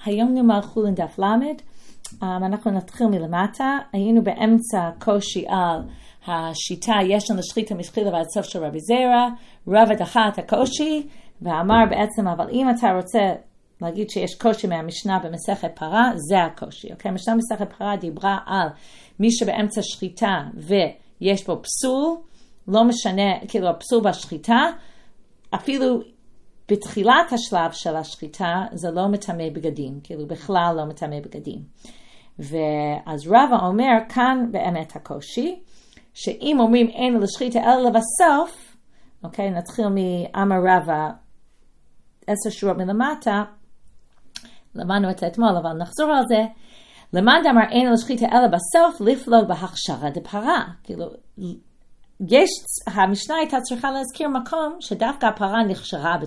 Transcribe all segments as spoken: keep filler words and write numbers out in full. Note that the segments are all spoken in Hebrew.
היום נאמר חולין דף למד, אנחנו נתחיל מלמטה. היינו באמצע קושי על השיטה יש לנו שחיטה מתחילה ועד סוף של רבי זרע. רבא דחה את הקושי ואמר בעצם, אבל אם אתה רוצה להגיד שיש קושי מהמשנה במסכת פרה, זה הקושי. אוקיי? המשנה במסכת פרה דיברה על מי שבאמצע שחיטה ויש בו פסול, לא משנה, כאילו הפסול בשחיטה, אפילו בתחילת השלב של השחיטה זה לא מטמא בגדים, כאילו בכלל לא מטמא בגדים. ואז רבא אומר כאן באמת הקושי, שאם אומרים אין לשחיטה אלא לבסוף, אוקיי, נתחיל מאמר רבא עשר שורות מלמטה, למדנו את זה אתמול אבל נחזור על זה, למד אמר אין לשחיטה אלא בסוף לפלוג בהכשרה דפרה, כאילו יש, המשנה הייתה צריכה להזכיר מקום שדווקא הפרה נכשרה,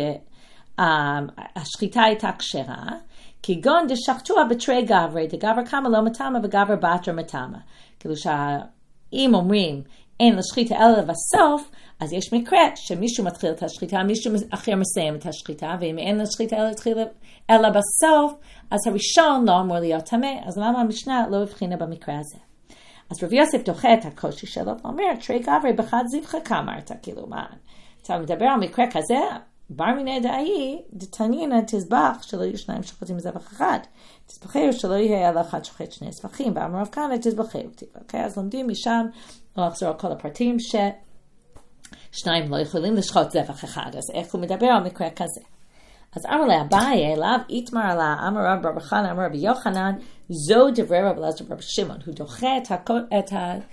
השחיטה הייתה כשרה, כגון דשחטוה בתרי גברי, דגבר כמה לא מטמא וגבר בתר מטמא. כאילו שאם אומרים אין לשחיטה אלא בסוף, אז יש מקרה שמישהו מתחיל את השחיטה, מישהו אחר מסיים את השחיטה, ואם אין לשחיטה אלא, אלא בסוף, אז הראשון לא אמור להיות טמא, אז למה המשנה לא הבחינה במקרה הזה? אז רבי יוסף דוחה את הקושי שלו ואומר, תרי גברי בחד זבחה כאמרת, כאילו מה, אתה מדבר על מקרה כזה, בר מיני דאי, דתנינה תזבח שלא יהיו שניים שוחטים מזבח אחד, תזבחי שלא יהיה על אחד שוחט שני זבחים, באמר רב כהנא תזבחי אותי, אוקיי? אז לומדים משם, לא לחזור על כל הפרטים, ששניים לא יכולים לשחוט זבח אחד, אז איך הוא מדבר על מקרה כזה? אז אמר לה, אביי אליו, איתמר עלה, אמר רב רב חנא, אמר רבי יוחנן, זו דברי רב אלעזר ברבי שמעון, הוא דוחה את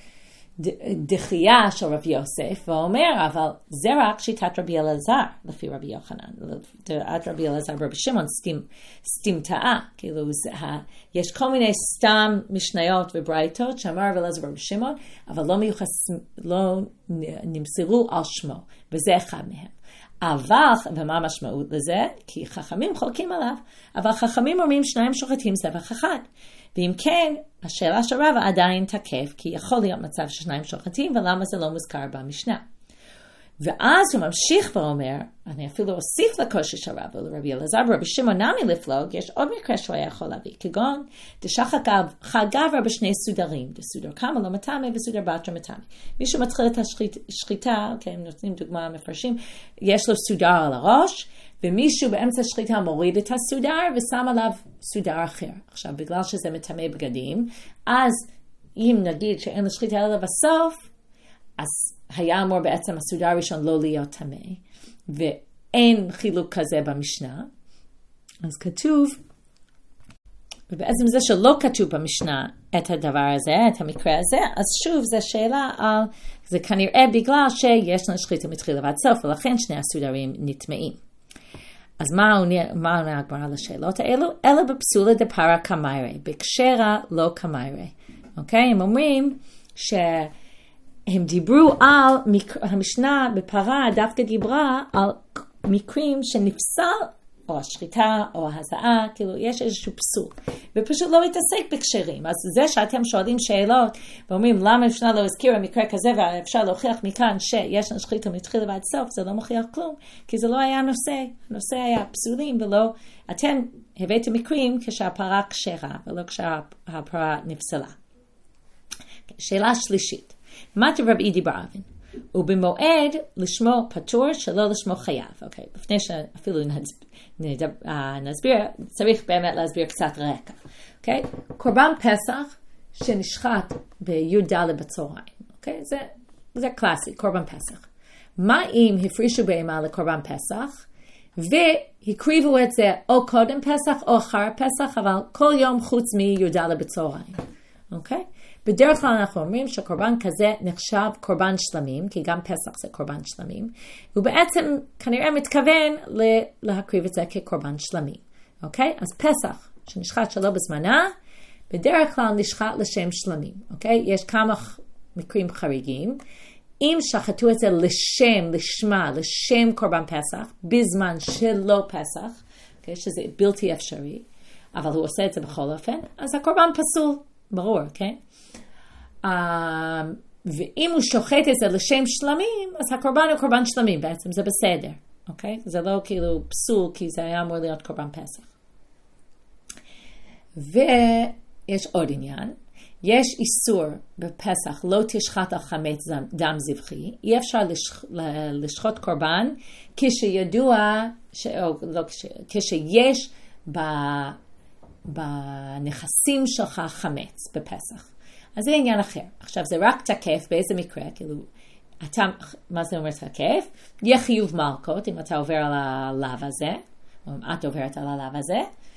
הדחייה של רבי יוסף, ואומר, אבל זה רק שיטת רבי אלעזר, לפי רבי יוחנן, דעת רבי אלעזר ברבי שמעון, סתימתאה, כאילו יש כל מיני סתם משניות וברייתות, שאמר רבי אלעזר ברבי שמעון, אבל לא מיוחס, לא נמסרו על שמו, וזה אחד מהם. אבל, ומה המשמעות לזה? כי חכמים חולקים עליו, אבל חכמים אומרים שניים שוחטים זבח אחד. ואם כן, השאלה של רבא עדיין תקף, כי יכול להיות מצב ששניים שוחטים, ולמה זה לא מוזכר במשנה. ואז הוא ממשיך ואומר, אני אפילו אוסיף לקושי של רבא, לרבי אלעזר ברבי שמעון נמי לפלוג, יש עוד מקרה שהוא היה יכול להביא, כגון, דשחט גבר בשני סודרים, דסודר כמה לא מטמא וסודר בתר מטמא. מישהו מתחיל את השחיטה, כן, נותנים דוגמה מפרשים, יש לו סודר על הראש, ומישהו באמצע השחיטה מוריד את הסודר ושם עליו סודר אחר. עכשיו, בגלל שזה מטמא בגדים, אז אם נגיד שאין לשחיטה אלא בסוף, אז היה אמור בעצם הסודר הראשון לא להיות טמא, ואין חילוק כזה במשנה. אז כתוב, ובעצם זה שלא כתוב במשנה את הדבר הזה, את המקרה הזה, אז שוב זו שאלה על, זה כנראה בגלל שיש לנו שחיטה מתחילה ועד סוף, ולכן שני הסודרים נטמאים. אז מה עונה הגמרא לשאלות האלו? אלא בפסולה דפרה קמיירי, בקשרה לא קמיירי. אוקיי? הם אומרים ש... הם דיברו על, המשנה בפרה דווקא דיברה על מקרים שנפסל, או השחיטה, או ההזעה, כאילו יש איזשהו פסול, ופשוט לא התעסק בקשרים. אז זה שאתם שואלים שאלות, ואומרים למה המשנה לא הזכירה מקרה כזה, ואפשר להוכיח מכאן שיש שחיטה מתחילה ועד סוף, זה לא מוכיח כלום, כי זה לא היה נושא, הנושא היה פסולים, ולא, אתם הבאתם מקרים כשהפרה כשרה, ולא כשהפרה נפסלה. שאלה שלישית. מה רב אידי בר אבן? ובמועד לשמו פטור שלא לשמו חייב. אוקיי, לפני שאפילו נסביר, צריך באמת להסביר קצת רקע. אוקיי, קורבן פסח שנשחט בי"ד בצהריים. אוקיי, זה, זה קלאסי, קורבן פסח. מה אם הפרישו בהמה לקורבן פסח, והקריבו את זה או קודם פסח או אחר פסח, אבל כל יום חוץ מי"ד בצהריים. אוקיי? בדרך כלל אנחנו אומרים שקורבן כזה נחשב קורבן שלמים, כי גם פסח זה קורבן שלמים, ובעצם כנראה מתכוון להקריב את זה כקורבן שלמים. אוקיי? אז פסח שנשחט שלא בזמנה, בדרך כלל נשחט לשם שלמים. אוקיי? יש כמה מקרים חריגים. אם שחטו את זה לשם, לשמה, לשם קורבן פסח, בזמן שלא פסח, אוקיי? שזה בלתי אפשרי, אבל הוא עושה את זה בכל אופן, אז הקורבן פסול. ברור, כן? Uh, ואם הוא שוחט את זה לשם שלמים, אז הקורבן הוא קורבן שלמים, בעצם זה בסדר, אוקיי? זה לא כאילו פסול, כי זה היה אמור להיות קורבן פסח. ויש עוד עניין, יש איסור בפסח, לא תשחט על חמץ דם זבחי, אי אפשר לשח, לשחוט קורבן כשידוע, ש, או, לא, כש, כשיש ב, בנכסים שלך חמץ בפסח. אז זה עניין אחר. עכשיו זה רק תקף באיזה מקרה, כאילו, אתה, מה זה אומר תקף? יהיה חיוב מלכות אם אתה עובר על הלאו הזה, או אם את עוברת על הלאו הזה,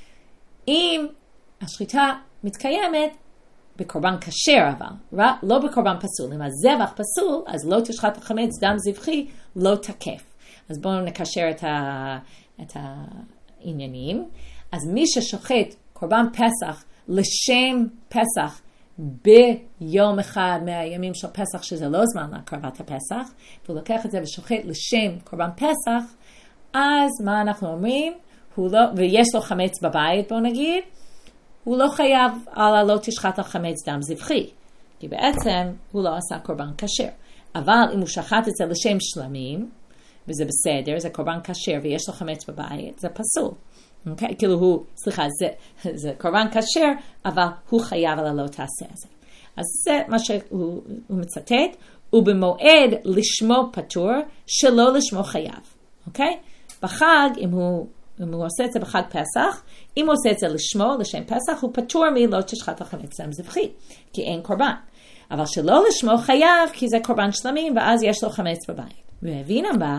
אם השחיטה מתקיימת בקורבן כשר אבל, לא בקורבן פסול. אם הזבח פסול, אז לא תשחט חמץ דם זבחי, לא תקף. אז בואו נקשר את, ה, את העניינים. אז מי ששוחט קורבן פסח לשם פסח ביום אחד מהימים של פסח, שזה לא זמן להקרבת הפסח, והוא לוקח את זה ושוחט לשם קורבן פסח, אז מה אנחנו אומרים? הוא לא, ויש לו חמץ בבית, בואו נגיד, הוא לא חייב על לא תשחט על חמץ דם זבחי, כי בעצם הוא לא עשה קורבן כשר. אבל אם הוא שחט את זה לשם שלמים, וזה בסדר, זה קורבן כשר ויש לו חמץ בבית, זה פסול. Okay? כאילו הוא, סליחה, זה, זה קורבן כשר, אבל הוא חייב על לא תעשה את זה. אז זה מה שהוא מצטט, ובמועד לשמו פטור, שלא לשמו חייב. אוקיי? בחג, אם הוא, אם הוא עושה את זה בחג פסח, אם הוא עושה את זה לשמו, לשם פסח, הוא פטור מלא תשחט על חמץ דם זבחי, כי אין קורבן. אבל שלא לשמו חייב, כי זה קורבן שלמים, ואז יש לו חמץ בבית. והבין הבא,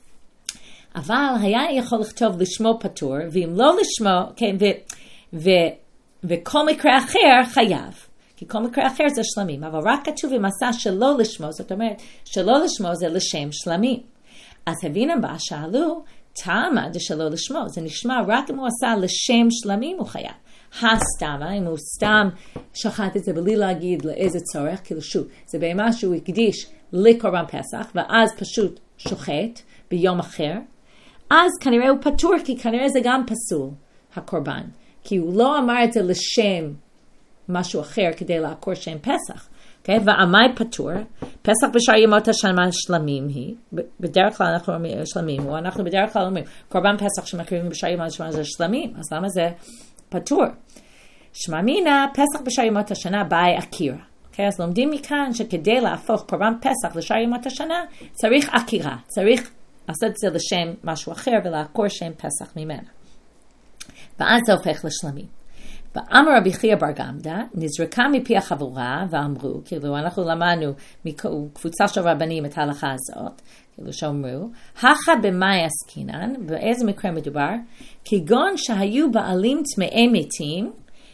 אבל היה יכול לכתוב לשמו פטור, ואם לא לשמו, כן, ו, ו, וכל מקרה אחר חייב. כי כל מקרה אחר זה שלמים, אבל רק כתוב אם עשה שלא לשמו, זאת אומרת, שלא לשמו זה לשם שלמים. אז הבין הבא, שאלו, תמה דשלא לשמו, זה נשמע רק אם הוא עשה לשם שלמים הוא חייב. הסתמה, אם הוא סתם שחט את זה בלי להגיד לאיזה צורך, כאילו שוב, זה בהמה שהוא הקדיש לקורבן פסח, ואז פשוט שוחט ביום אחר, אז כנראה הוא פטור, כי כנראה זה גם פסול, הקורבן. כי הוא לא אמר את זה לשם משהו אחר כדי לעקור שם פסח. Okay? ועמי פטור, פסח בשאר ימות השנה שלמים היא, בדרך כלל אנחנו אומרים שלמים, או אנחנו בדרך כלל אומרים, קורבן פסח שמקריבים בשאר ימות השנה זה שלמים, אז למה זה פטור? שמע מינה, פסח בשאר ימות השנה באי עקירה. Okay? אז לומדים מכאן שכדי להפוך קורבן פסח לשאר ימות השנה, צריך עקירה, צריך לעשות את זה לשם משהו אחר ולעקור שם פסח ממנה. ואז זה הופך לשלמים. ואמר רבי חייא בר גמדא, נזרקה מפי החבורה ואמרו, כאילו אנחנו למדנו מקבוצה של רבנים את ההלכה הזאת, כאילו שאומרו, הכה במאי עסקינן, באיזה מקרה מדובר, כגון שהיו בעלים טמאי מתים,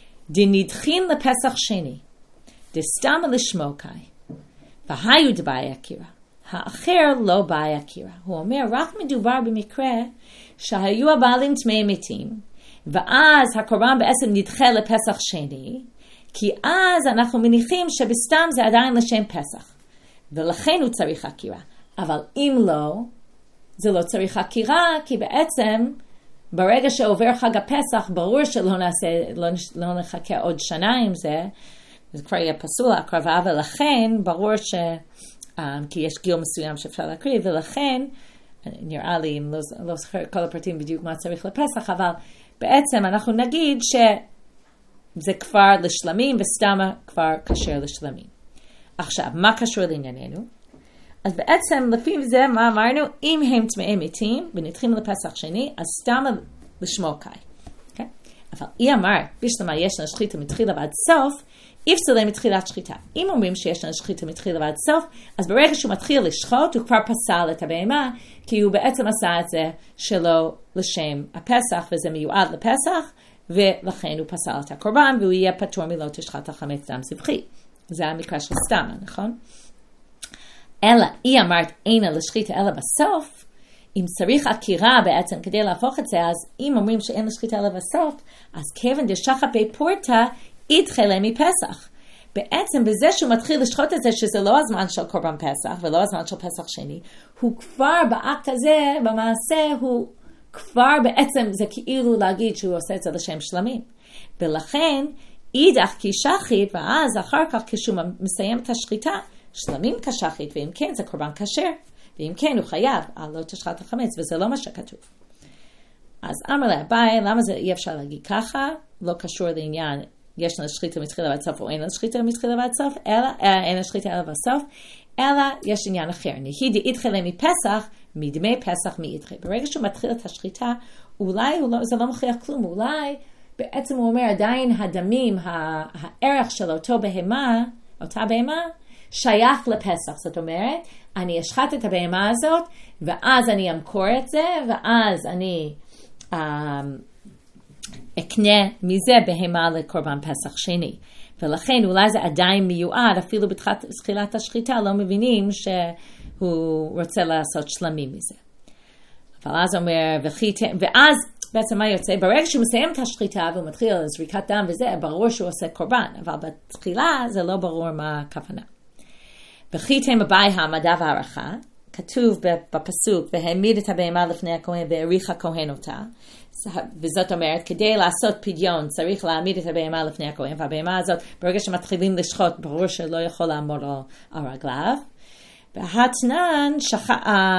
דנדחין לפסח שני, דסתם לשמו קאי, והיו דבאי עקירה. האחר לא באי עקירה. הוא אומר, רק מדובר במקרה שהיו הבעלים טמאי מתים, ואז הקורבן בעצם נדחה לפסח שני, כי אז אנחנו מניחים שבסתם זה עדיין לשם פסח, ולכן הוא צריך עקירה. אבל אם לא, זה לא צריך עקירה, כי בעצם ברגע שעובר חג הפסח, ברור שלא נעשה, לא, לא נחכה עוד שנה עם זה, זה כבר יהיה פסול הקרבה, ולכן ברור ש... Um, כי יש גיל מסוים שאפשר להקריב, ולכן, נראה לי, אם לא, לא זוכר כל הפרטים בדיוק מה צריך לפסח, אבל בעצם אנחנו נגיד שזה כבר לשלמים, וסתם כבר כשר לשלמים. עכשיו, מה קשור לענייננו? אז בעצם, לפי זה, מה אמרנו? אם הם טמאי מתים, ונדחים לפסח שני, אז סתם לשמו קאי. Okay? אבל היא אמר, בשלמה יש לנו שחיטה מתחילה ועד סוף, יפסול להם מתחילת שחיטה. אם אומרים שיש לנו שחיטה מתחילה ועד סוף, אז ברגע שהוא מתחיל לשחוט, הוא כבר פסל את הבהמה, כי הוא בעצם עשה את זה שלא לשם הפסח, וזה מיועד לפסח, ולכן הוא פסל את הקורבן, והוא יהיה פטור מלא תשחט על חמץ דם זבחי. זה המקרה של סתמה, נכון? אלא, היא אמרת אינה לשחיטה אלא בסוף, אם צריך עקירה בעצם כדי להפוך את זה, אז אם אומרים שאין לשחיטה אלא בסוף, אז כיוון דשחט בי פורתא, יתחלה מפסח. בעצם בזה שהוא מתחיל לשחוט את זה, שזה לא הזמן של קורבן פסח, ולא הזמן של פסח שני, הוא כבר באקט הזה, במעשה, הוא כבר בעצם, זה כאילו להגיד שהוא עושה את זה לשם שלמים. ולכן, אידך כי שחית, ואז אחר כך כשהוא מסיים את השחיטה, שלמים כשחית, ואם כן זה קורבן כשר, ואם כן הוא חייב, על לא תשחט החמץ, וזה לא מה שכתוב. אז אמר לה, ביי, למה זה אי אפשר להגיד ככה? לא קשור לעניין, יש לנו שחיטה מתחילה ועד סוף, או אין לנו שחיטה מתחילה ועד סוף, אלא, אה, אין לנו שחיטה אלא בסוף, אלא יש עניין אחר. נהי דאיתחלה מפסח, מדמי פסח מאיתחלה. ברגע שהוא מתחיל את השחיטה, אולי לא, זה לא מכריח כלום, אולי בעצם הוא אומר, עדיין הדמים, הערך של אותו בהמה, אותה בהמה, שייך לפסח. זאת אומרת, אני אשחט את הבהמה הזאת, ואז אני אמכור את זה, ואז אני אה, אקנה מזה בהמה לקורבן פסח שני. ולכן אולי זה עדיין מיועד, אפילו בתחילת השחיטה לא מבינים שהוא רוצה לעשות שלמים מזה. אבל אז אומר, וחיתם, ואז בעצם מה יוצא? ברגע שהוא מסיים את השחיטה והוא מתחיל זריקת דם וזה, ברור שהוא עושה קורבן, אבל בתחילה זה לא ברור מה הכוונה. וחיתם הבאי העמדה והערכה, כתוב בפסוק, והעמיד את הבהמה לפני הכהן והעריך הכהן אותה, וזאת אומרת, כדי לעשות פדיון צריך להעמיד את הבהמה לפני הכהן, והבהמה הזאת, ברגע שמתחילים לשחוט, ברור שלא יכול לעמוד על רגליו. והתנן שחט,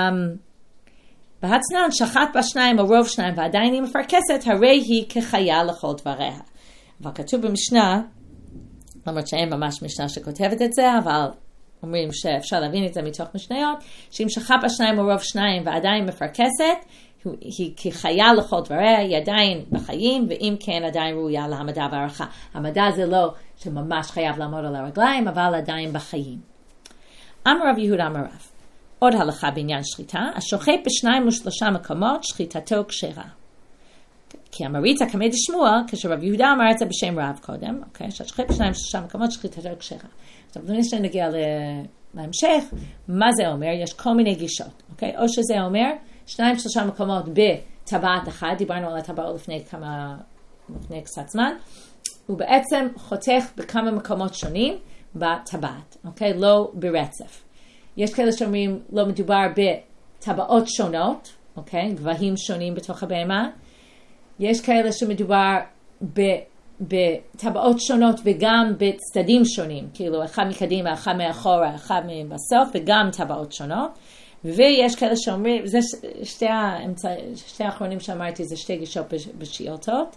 והתנן שחט בשניים או רוב שניים, ועדיין היא מפרקסת, הרי היא כחיה לכל דבריה. אבל כתוב במשנה, למרות שאין ממש משנה שכותבת את זה, אבל אומרים שאפשר להבין את זה מתוך משניות, שאם שחט בשניים או רוב שניים ועדיין מפרקסת, היא כחיה לכל דבריה, היא עדיין בחיים, ואם כן עדיין ראויה להעמדה והערכה. העמדה זה לא שממש חייב לעמוד על הרגליים, אבל עדיין בחיים. אמר רב יהודה אמר רב, עוד הלכה בעניין שחיטה, השוחט בשניים ושלושה מקומות, שחיטתו כשרה. כי המריצה כמי דשמוע, כשרב יהודה אמר את זה בשם רב קודם, אוקיי, שהשוחט בשניים ושלושה מקומות, שחיטתו כשרה. עכשיו, לפני שנגיע להמשך, מה זה אומר? יש כל מיני גישות, אוקיי? או שזה אומר, שניים שלושה מקומות בטבעת אחת, דיברנו על הטבעות לפני כמה, לפני קצת זמן, הוא בעצם חותך בכמה מקומות שונים בטבעת, אוקיי? לא ברצף. יש כאלה שאומרים, לא מדובר בטבעות שונות, אוקיי? גבהים שונים בתוך הבהמה. יש כאלה שמדובר בטבעות שונות וגם בצדדים שונים, כאילו אחד מקדימה, אחד מאחורה, אחד מבסוף, וגם טבעות שונות. ויש כאלה שאומרים, זה שתי, האמצע, שתי האחרונים שאמרתי, זה שתי גישות בשיעותות,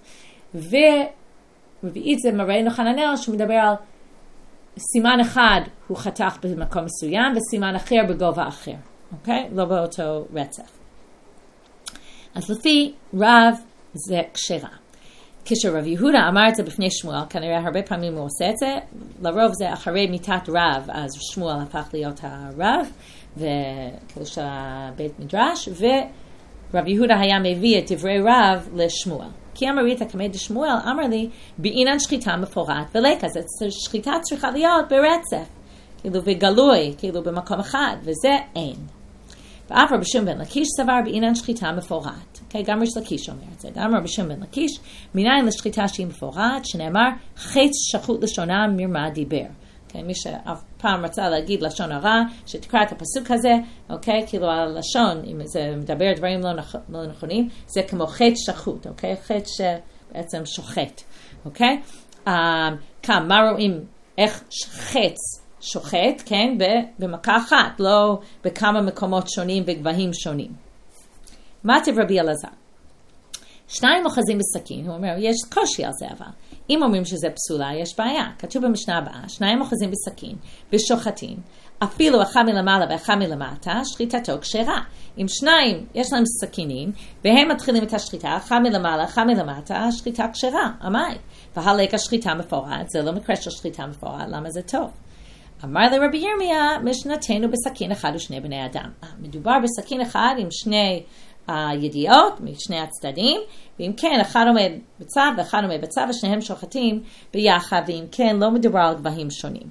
ורביעית זה מראינו חננאל, שמדבר על סימן אחד הוא חתך במקום מסוים, וסימן אחר בגובה אחר, אוקיי? לא באותו רצף. אז לפי רב זה כשרה. כשרב יהודה אמר את זה בפני שמואל, כנראה הרבה פעמים הוא עושה את זה, לרוב זה אחרי מיתת רב, אז שמואל הפך להיות הרב, וכאילו של בית מדרש, ורב יהודה היה מביא את דברי רב לשמואל. כי אמר איתה כמי דשמואל, אמר לי, בעינן שחיטה מפורט ולקה, אז שחיטה צריכה להיות ברצף, כאילו בגלוי, כאילו במקום אחד, וזה אין. ואף רבי שמעון בן לקיש סבר בעינן שחיטה מפורט. Okay, גם ריש לקיש אומר את זה. גם רבי שמעון בן לקיש, מניין לשחיטה שהיא מפורט, שנאמר, חץ שחוט לשונה מרמה דיבר. Okay, מי שאף פעם רצה להגיד לשון הרע, שתקרא את הפסוק הזה, okay, כאילו הלשון, אם זה מדבר דברים לא, נכ... לא נכונים, זה כמו חץ שחוט, okay? חץ שבעצם שוחט. Okay? Um, כאן, מה רואים? איך חץ שוחט, כן? במכה אחת, לא בכמה מקומות שונים וגבהים שונים. מה טב רבי אלעזר? שניים אוחזים בסכין, הוא אומר, יש קושי על זה אבל. אם אומרים שזה פסולה, יש בעיה. כתוב במשנה הבאה, שניים אוחזים בסכין ושוחטים, אפילו אחד מלמעלה ואחד מלמטה, שחיטתו כשרה. אם שניים, יש להם סכינים, והם מתחילים את השחיטה, אחד מלמעלה, אחד מלמטה, שחיטה כשרה, אמי. והלקה שחיטה מפורט, זה לא מקרה של שחיטה מפורט, למה זה טוב? אמר לרבי ירמיה, משנתנו בסכין אחד ושני בני אדם. מדובר בסכין אחד עם שני הידיעות משני הצדדים, ואם כן, אחד עומד בצד ואחד עומד בצד, ושניהם שוחטים ביחד, ואם כן, לא מדובר על גבהים שונים.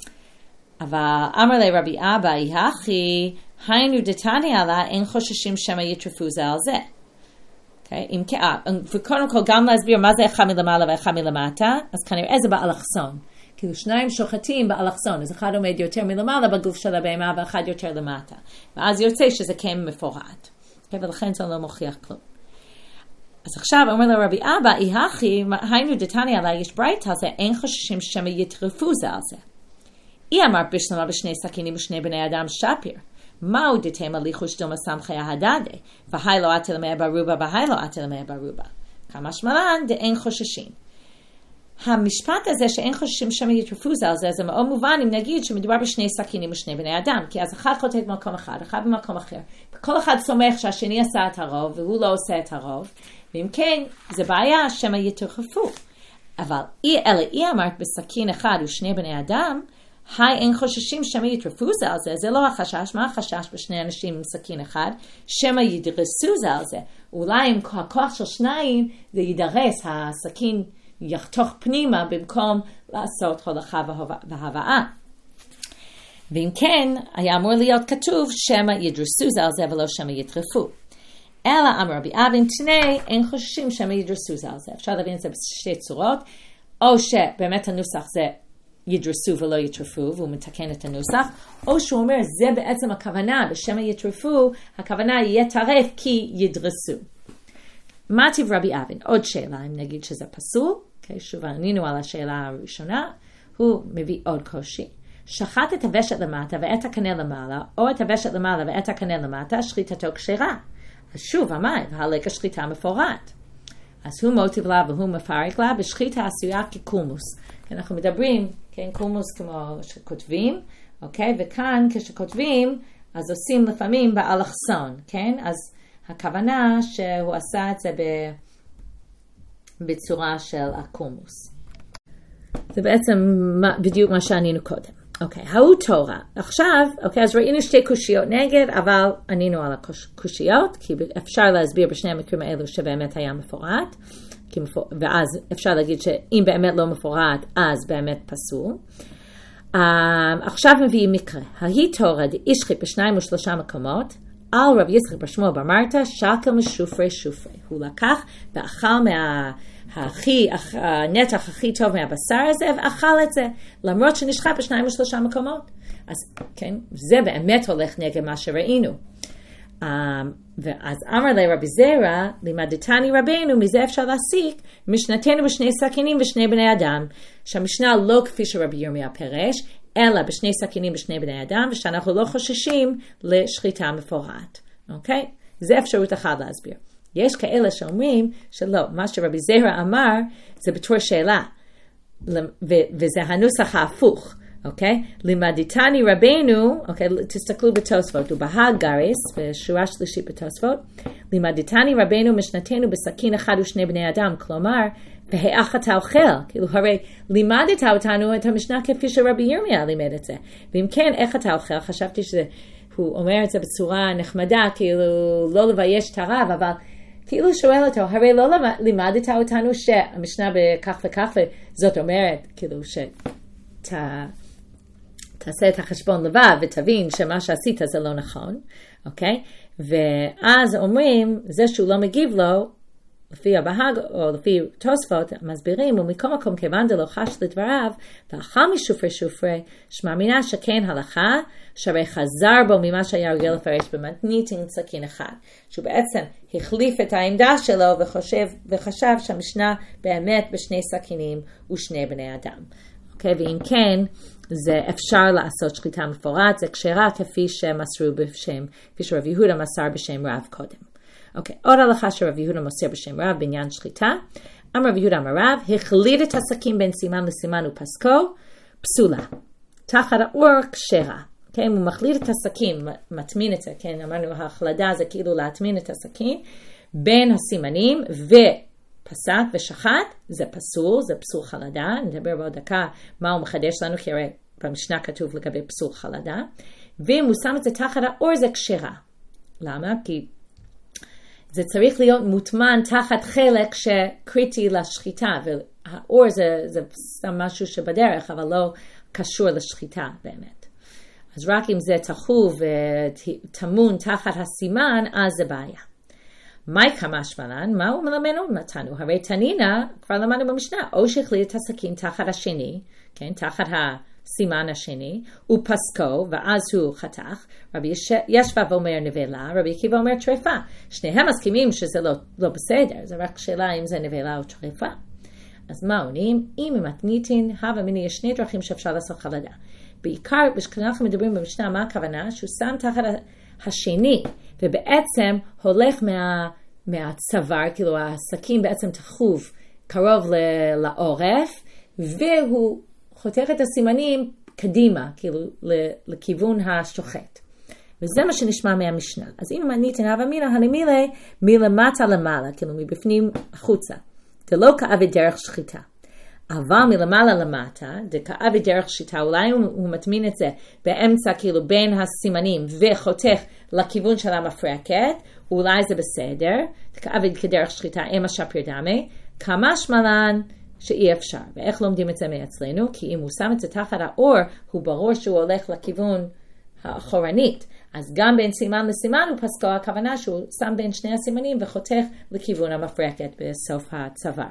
אבל אמר לרבי אבא, יחי, היינו דתני עלה, אין חוששים שמא יטרפו זה על זה. Okay? אם כן, וקודם כל גם להסביר מה זה אחד מלמעלה ואחד מלמטה, אז כנראה זה באלכסון. כאילו שניים שוחטים באלכסון, אז אחד עומד יותר מלמעלה בגוף של הבהמה, ואחד יותר למטה. ואז יוצא שזה כן מפורט. Okay, ולכן זה לא מוכיח כלום. אז עכשיו אומר לרבי אבא, איהכי, היינו דתני עלי, יש ברית על זה, אין חוששים שמא יטרפו זה על זה. היא אמר בשלמה בשני סכינים ושני בני אדם שפיר. מהו דתם הליכוש דומה סמכי ההדדה? והי לא עתה למאה ברובה, והי לא עתה למאה ברובה. כמה שמלן, דאין חוששים. המשפט הזה שאין חוששים שמא יטרפו זה על זה, זה מאוד מובן אם נגיד שמדובר בשני סכינים ושני בני אדם, כי אז אחד חוטא במקום אחד, אחד במקום אחר. כל אחד סומך שהשני עשה את הרוב, והוא לא עושה את הרוב, ואם כן, זה בעיה שמא יטרפו. אבל אי, אלא אי אמרת בסכין אחד ושני בני אדם, היי אין חוששים שמא יטרפו זה על זה, זה לא החשש, מה החשש בשני אנשים עם סכין אחד? שמא ידרסו זה על זה. אולי עם הכוח של שניים זה ידרס, הסכין יחתוך פנימה במקום לעשות הולכה והבאה. ואם כן, היה אמור להיות כתוב שמא ידרסו זה על זה ולא שמא יטרפו. אלא אמר רבי אבין, תנאי אין חוששים שמא ידרסו זה על זה. אפשר להבין את זה בשתי צורות, או שבאמת הנוסח זה ידרסו ולא יטרפו, והוא מתקן את הנוסח, או שהוא אומר, זה בעצם הכוונה, בשמא יטרפו, הכוונה יהיה טרף כי ידרסו. מה טיב רבי אבין? עוד שאלה, אם נגיד שזה פסול, okay, שוב ענינו על השאלה הראשונה, הוא מביא עוד קושי. שחט את הוושת למטה ואת הקנה למעלה, או את הוושת למעלה ואת הקנה למטה, שחיטתו כשרה. אז שוב, אמר, והלק השחיטה מפורט. אז הוא מוטיב לה והוא מפרק לה, בשחיטה עשויה כקולמוס. אנחנו מדברים, כן, קולמוס כמו שכותבים, אוקיי? וכאן כשכותבים, אז עושים לפעמים באלכסון, כן? אז הכוונה שהוא עשה את זה בצורה של הקולמוס. זה בעצם בדיוק מה שענינו קודם. אוקיי, ההוא תורה. עכשיו, אוקיי, אז ראינו שתי קושיות נגד, אבל ענינו על הקושיות, כי אפשר להסביר בשני המקרים האלו שבאמת היה מפורט, ואז אפשר להגיד שאם באמת לא מפורט, אז באמת פסול. עכשיו מביאים מקרה. ההיא תורה דאישחי בשניים ושלושה מקומות, על רב יצחק בשמו בר מרתא, שקל משופרי שופרי. הוא לקח ואכל מה... הכי, הנתח הכי טוב מהבשר הזה, ואכל את זה, למרות שנשחט בשניים ושלושה מקומות. אז כן, זה באמת הולך נגד מה שראינו. Um, ואז אמר לי רבי זרע, לימדתני רבינו, מזה אפשר להסיק, משנתנו בשני סכינים ושני בני אדם, שהמשנה לא כפי שרבי ירמיה פירש, אלא בשני סכינים ושני בני אדם, ושאנחנו לא חוששים לשחיטה מפורט. אוקיי? זה אפשרות אחת להסביר. יש כאלה שאומרים שלא, מה שרבי זרע אמר זה בתור שאלה, וזה הנוסח ההפוך, אוקיי? לימדתני רבינו, אוקיי, תסתכלו בתוספות, ובהגריס, בשורה שלישית בתוספות, לימדתני רבינו משנתנו בסכין אחד ושני בני אדם, כלומר, והאח אתה אוכל, כאילו הרי לימדת אותנו את המשנה כפי שרבי ירמיה לימד את זה, ואם כן, איך אתה אוכל? חשבתי שהוא אומר את זה בצורה נחמדה, כאילו לא לבייש את הרב, אבל כאילו שואל אותו, הרי לא לימדת אותנו שהמשנה בכך וכך, וזאת אומרת, כאילו שתעשה את החשבון לבד ותבין שמה שעשית זה לא נכון, אוקיי? ואז אומרים, זה שהוא לא מגיב לו, לפי הבהג או לפי תוספות, מסבירים, ומכל מקום כיוון דלא חש לדבריו, ואכל משופרי שופרי, שמאמינה שכן הלכה, שהרי חזר בו ממה שהיה רגיל לפרש במתניתין סכין אחד, שהוא בעצם החליף את העמדה שלו וחושב, וחשב שהמשנה באמת בשני סכינים ושני בני אדם. אוקיי, ואם כן, זה אפשר לעשות שחיטה מפורט, זה כשרה כפי שמסרו בשם, כפי שרב יהודה מסר בשם רב קודם. אוקיי, עוד הלכה שרב יהודה מוסר בשם רב בעניין שחיטה. אמר רב יהודה אמר רב, החליט את הסכין בין סימן לסימן ופסקו, פסולה. תחת האור כשרה. כן, הוא מחליט את הסכין, מטמין את זה, כן, אמרנו ההחלדה זה כאילו להטמין את הסכין, בין הסימנים ופסק ושחט, זה פסול, זה פסול חלדה, נדבר בעוד דקה מה הוא מחדש לנו, כי הרי במשנה כתוב לגבי פסול חלדה, ואם הוא שם את זה תחת האור זה כשרה. למה? כי זה צריך להיות מוטמן תחת חלק שקריטי לשחיטה, והאור זה, זה משהו שבדרך, אבל לא קשור לשחיטה באמת. אז רק אם זה תחוב ותמון תחת הסימן, אז זה בעיה. מהי כמשמע לן? מה הוא מלמדנו? מתנו. הרי תנינה, כבר למדנו במשנה, או שהחליט את הסכין תחת השני, כן, תחת הסימן השני, הוא פסקו, ואז הוא חתך. רבי ישבה ואומר נבלה, רבי עקיבא אומר טרפה. שניהם מסכימים שזה לא, לא בסדר, זה רק שאלה אם זה נבלה או טרפה. אז מה עונים? אם מתניתין, הווה מיני, יש שני דרכים שאפשר לעשות חלדה. בעיקר, כשאנחנו מדברים במשנה, מה הכוונה? שהוא שם תחת השני, ובעצם הולך מה, מהצוואר, כאילו הסכין בעצם תחוב קרוב לעורף, והוא חותך את הסימנים קדימה, כאילו לכיוון השוחט. וזה מה שנשמע מהמשנה. אז אם אני תנאווה מילה, הנמילה מלמטה למעלה, כאילו מבפנים החוצה. זה לא כאבי דרך שחיטה. אבל מלמעלה למטה, זה כאבי דרך שחיטה, אולי הוא, הוא מטמין את זה באמצע, כאילו בין הסימנים, וחותך לכיוון של המפרקת, אולי זה בסדר, זה כאבי כדרך שחיטה, אמא שפיר דמי, כמה שמלן שאי אפשר. ואיך לומדים את זה מאצלנו? כי אם הוא שם את זה תחת האור, הוא ברור שהוא הולך לכיוון האחורנית. אז גם בין סימן לסימן הוא פסקו, הכוונה שהוא שם בין שני הסימנים וחותך לכיוון המפרקת בסוף הצוואר.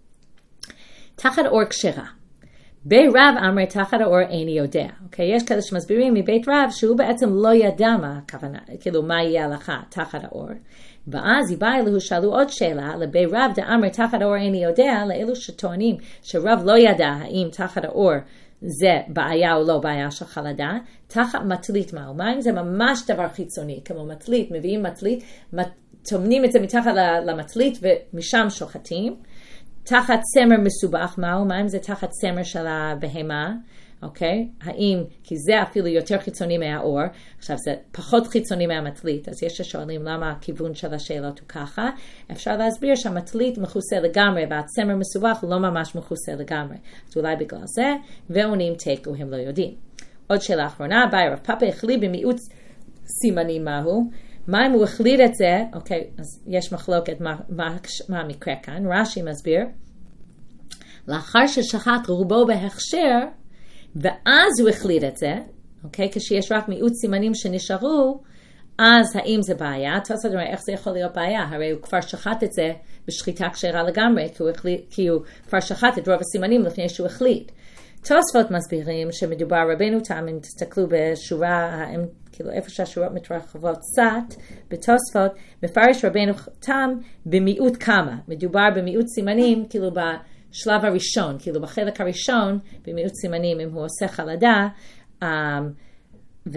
תחת אור כשרה. ברב אמר תחת האור איני יודע. אוקיי? יש כאלה שמסבירים מבית רב שהוא בעצם לא ידע מה הכוונה, כאילו מה יהיה הלכה תחת האור. ואז היא באה אלוהו, שאלו עוד שאלה, לבי רב דאמר תחת האור איני יודע, לאלו שטוענים שרב לא ידע האם תחת האור זה בעיה או לא בעיה של חלדה, תחת מטלית מהו. מים זה ממש דבר חיצוני, כמו מטלית, מביאים מטלית, טומנים את זה מתחת למטלית ומשם שוחטים. תחת צמר מסובך מהו, מים זה תחת צמר של הבהמה, אוקיי? האם, כי זה אפילו יותר חיצוני מהאור, עכשיו זה פחות חיצוני מהמטלית, אז יש ששואלים למה הכיוון של השאלות הוא ככה, אפשר להסביר שהמטלית מכוסה לגמרי, והצמר מסובך הוא לא ממש מכוסה לגמרי, אז אולי בגלל זה, ועונים תיקו הם לא יודעים. עוד שאלה אחרונה, ביי רב פאפה החליט במיעוט סימנים מהו, מה אם הוא החליט את זה, אוקיי, אז יש מחלוקת מה, מה, מה המקרה כאן, רש"י מסביר, לאחר ששחט רובו בהכשר, ואז הוא החליט את זה, אוקיי, כשיש רק מיעוט סימנים שנשארו, אז האם זה בעיה? תוספות אומר, איך זה יכול להיות בעיה? הרי הוא כבר שחט את זה בשחיטה כשרה לגמרי, כי הוא, החליט, כי הוא כבר שחט את רוב הסימנים לפני שהוא החליט. תוספות מסבירים שמדובר רבנו תם, אם תסתכלו בשורה, כאילו איפה שהשורות מתרחבות קצת, בתוספות, מפרש רבנו תם במיעוט כמה. מדובר במיעוט סימנים, כאילו בשלב הראשון, כאילו בחלק הראשון, במיעוט סימנים, אם הוא עושה חלדה, um, ו...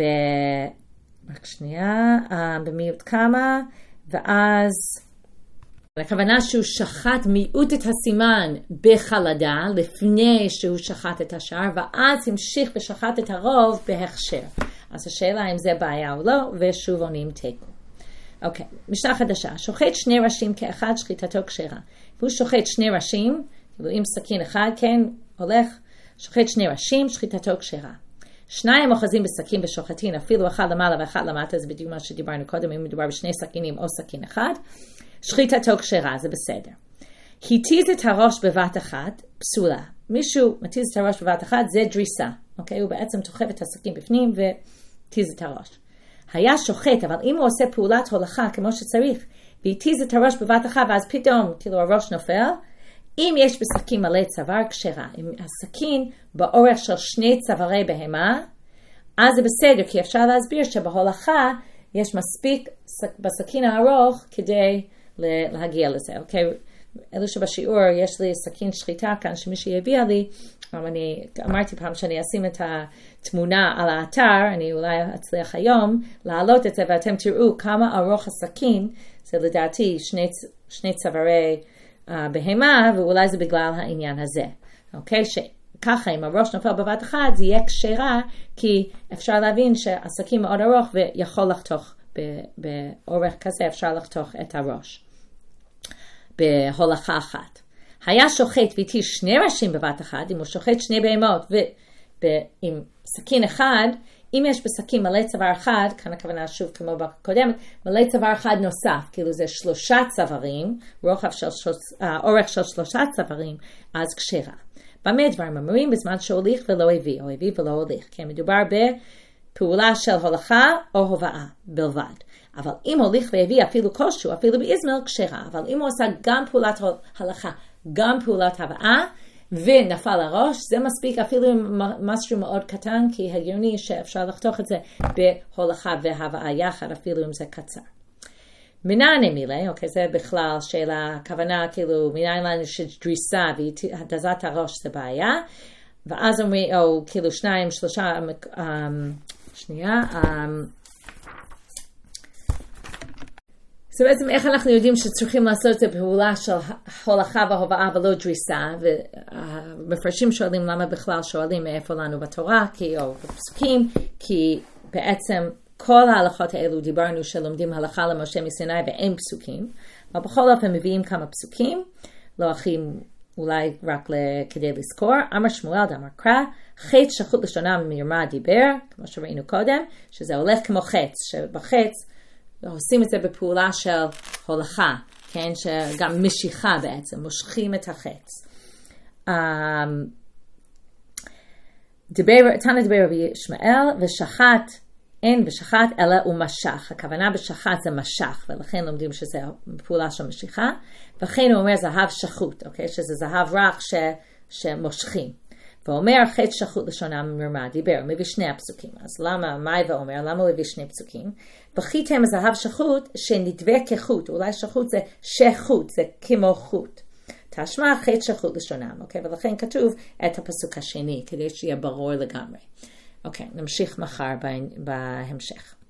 רק שנייה, um, במיעוט כמה, ואז... הכוונה שהוא שחט מיעוט את הסימן בחלדה לפני שהוא שחט את השאר, ואז המשיך ושחט את הרוב בהכשר. אז השאלה אם זה בעיה או לא, ושוב עונים תיקו. אוקיי, משנה חדשה. שוחט שני ראשים כאחד, שחיטתו כשרה. והוא שוחט שני ראשים, עם סכין אחד, כן, הולך, שוחט שני ראשים, שחיטתו כשרה. שניים אוחזים בסכין בשוחטין, אפילו אחד למעלה ואחד למטה, זה בדיוק מה שדיברנו קודם, אם מדובר בשני סכינים או סכין אחד. שחיטתו כשרה, זה בסדר. התיז את הראש בבת אחת, פסולה. מישהו מתיז את הראש בבת אחת, זה דריסה. אוקיי? הוא בעצם תוחב את הסכין בפנים ותיז את הראש. היה שוחט, אבל אם הוא עושה פעולת הולכה כמו שצריך, והתיז את הראש בבת אחת, ואז פתאום, כאילו הראש נופל, אם יש בסכין מלא צוואר כשרה, אם הסכין באורך של שני צווארי בהמה, אז זה בסדר, כי אפשר להסביר שבהולכה יש מספיק בסכין הארוך כדי להגיע לזה, אוקיי? אלו שבשיעור יש לי סכין שחיטה כאן שמישהי הביאה לי, אני אמרתי פעם שאני אשים את התמונה על האתר, אני אולי אצליח היום להעלות את זה ואתם תראו כמה ארוך הסכין, זה לדעתי שני, שני צווארי uh, בהמה, ואולי זה בגלל העניין הזה, אוקיי? שככה אם הראש נופל בבת אחת זה יהיה כשרה, כי אפשר להבין שהסכין מאוד ארוך ויכול לחתוך באורך כזה, אפשר לחתוך את הראש. בהולכה אחת. היה שוחט והתיז שני ראשים בבת אחת, אם הוא שוחט שני בהמות ועם סכין אחד, אם יש בסכין מלא צוואר אחד, כאן הכוונה שוב כמו בקודמת, מלא צוואר אחד נוסף, כאילו זה שלושה צווארים, רוחב של שלוש, אורך של שלושה צווארים, אז כשרה. במה דברים אמורים בזמן שהוליך ולא הביא, או הביא ולא הוליך, כי מדובר בפעולה של הולכה או הובאה בלבד. אבל אם הוליך והביא אפילו כלשהו, אפילו באזמל, כשרה. אבל אם הוא עושה גם פעולת הלכה, גם פעולת הבאה, ונפל הראש, זה מספיק אפילו משהו מאוד קטן, כי הגיוני שאפשר לחתוך את זה בהולכה והבאה יחד, אפילו אם זה קצר. מנעני מילה, אוקיי, זה בכלל שאלה, הכוונה כאילו, מנעני לנו שדריסה והתזת הראש זה בעיה, ואז אומרים, או כאילו שניים, שלושה, שנייה, אז בעצם איך אנחנו יודעים שצריכים לעשות את הפעולה של הולכה והובאה ולא דריסה, ומפרשים שואלים למה בכלל שואלים מאיפה לנו בתורה, כי, או בפסוקים, כי בעצם כל ההלכות האלו דיברנו שלומדים הלכה למשה מסיני ואין פסוקים, אבל בכל אופן מביאים כמה פסוקים, לא הכי אולי רק כדי לזכור. אמר שמואל דאמר קרא, חץ שחוט לשונה ממרמה דיבר, כמו שראינו קודם, שזה הולך כמו חץ, שבחץ עושים את זה בפעולה של הולכה, כן? שגם משיכה בעצם, מושכים את החץ. דיבר, תנא דיבר רבי ישמעאל, ושחט, אין ושחט אלא הוא משך. הכוונה בשחט זה משך, ולכן לומדים שזה פעולה של משיכה. וכן הוא אומר זהב שחוט, אוקיי? שזה זהב רך ש, שמושכים. ואומר חץ שחוט לשונה ממרמה דיבר, הוא מביא שני הפסוקים. אז למה, מה ואומר, למה הוא מביא שני פסוקים? בכיתם זהב שחוט שנדווה כחוט, אולי שחוט זה שחוט, זה כמו חוט. תשמע חץ שחוט לשונה, אוקיי? ולכן כתוב את הפסוק השני, כדי שיהיה ברור לגמרי. אוקיי, נמשיך מחר בהמשך.